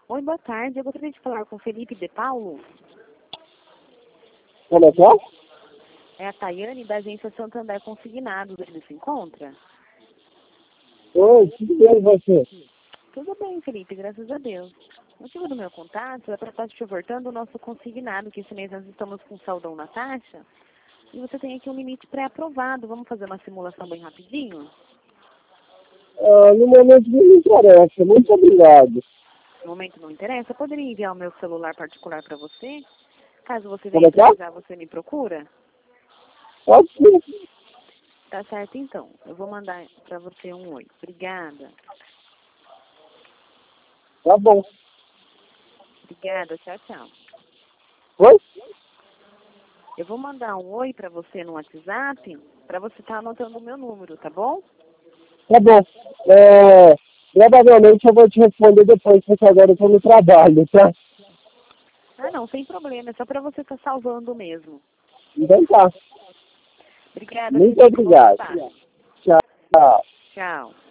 Oi, boa tarde. Eu gostaria de falar com o Felipe de Paulo. Como é que é? É a Tayane, da agência Santander Consignados. Ele se encontra? Oi, tudo bem e você? Tudo bem, Felipe, graças a Deus. O motivo do meu contato é para estar te ofertando o nosso consignado, que esse mês nós estamos com saldão na taxa. E você tem aqui um limite pré-aprovado. Vamos fazer uma simulação bem rapidinho? No momento não me interessa, muito obrigado. No momento não interessa. Eu poderia enviar o meu celular particular para você? Caso você Como venha é que é? precisar, você me procura? Pode ser. Tá certo, então. Eu vou mandar para você um oi. Obrigada. Tá bom. Obrigada. Tchau, tchau. Oi? Eu vou mandar um oi para você no WhatsApp, para você estar anotando o meu número, tá bom? Tá bom. Provavelmente eu vou te responder depois, porque agora eu tô no trabalho, tá? Ah, não, sem problema. É só para você estar salvando mesmo. Então tá. Obrigada, Muito Felipe. Bom obrigado. trabalho. Tchau. Tchau.